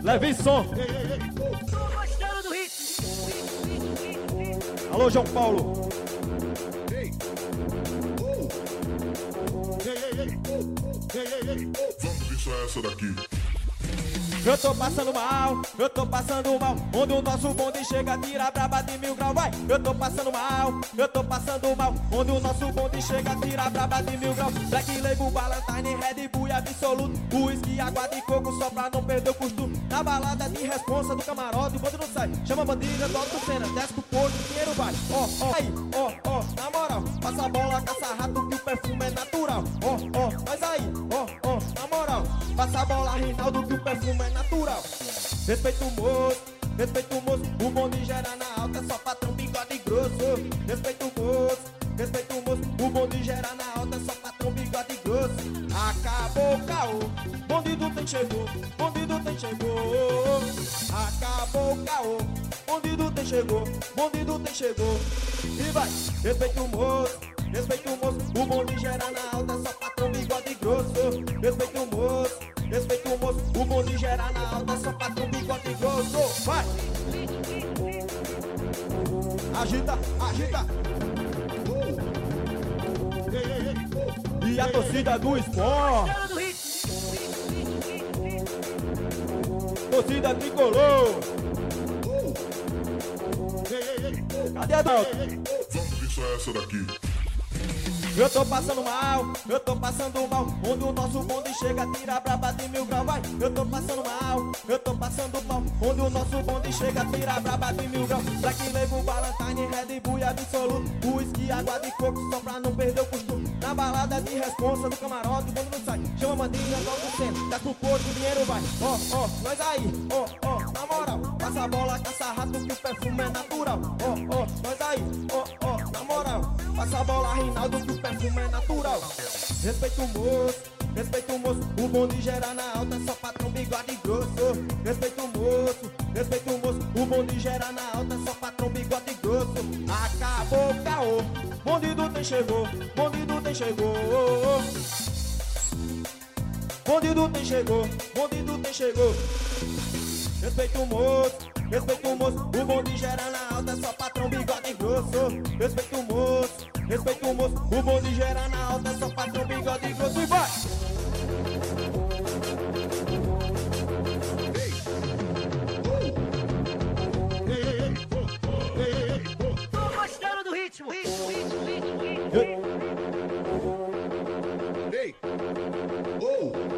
Leve som. Tô gostando do ritmo. Alô, João Paulo. Vamos deixar essa daqui. Eu tô passando mal, onde o nosso bonde chega, tira braba de 1000 graus, vai. Eu tô passando mal, onde o nosso bonde chega, tira braba de 1000 graus. Black Label, Valentine, Red Bull e Absoluto, whisky, água de coco só pra não perder o costume. Na balada de responsa do camarote, o bonde não sai. Chama a bandida, toca o cena, desce pro porto, o dinheiro vai. Ó, aí, ó, na moral, passa a bola, caça rato que o perfume é natural. Ó, mas aí, ó, na moral, passa a bola, Reinaldo, que o perfume é natural. Respeita o moço, o bonde gera na alta, só patrão bigode grosso. Respeita o moço, o bonde gera na alta, só patrão bigode grosso. Acabou o caô, bonde do tem chegou, acabou o caô, bonde do tem chegou, e vai. Respeita o moço, o bonde gera na alta, só patrão bigode grosso. Respeita o moço, o bonde gera na alta, só patrão bigode grosso. Vai! Agita. E a torcida do esporte, Gostando do ritmo. torcida tricolor. Cadê a Dalton? Vamos deixar essa daqui. Eu tô passando mal, onde o nosso bonde chega, tira braba de 1000 graus, vai. Eu tô passando mal, onde o nosso bonde chega, tira braba de 1000 graus. Black Label, Valentine, Red Bull e Absoluto, whisky, água de coco só pra não perder o costume. Na balada de responsa do camarote, o bonde não sai. Chama a mandinga, toca o centro, desce pro porto, o dinheiro vai. Ó, nós aí, ó, na moral, passa a bola, caça rato que o perfume é natural. Ó, nós aí, ó, na moral, passa a bola, Reinaldo, que o perfume é natural. Respeita o moço, o bonde gera na alta, só patrão bigode grosso. Respeita o moço, o bonde gera na alta, só patrão bigode grosso. Acabou o caô, bonde do tem chegou, bonde do tem chegou, Respeita o moço, o bonde gera na alta, só patrão bigode grosso. Respeita o moço, o bonde gera na alta, só patrão bigode grosso. E vai! Tô gostando do ritmo. Ei! Oh!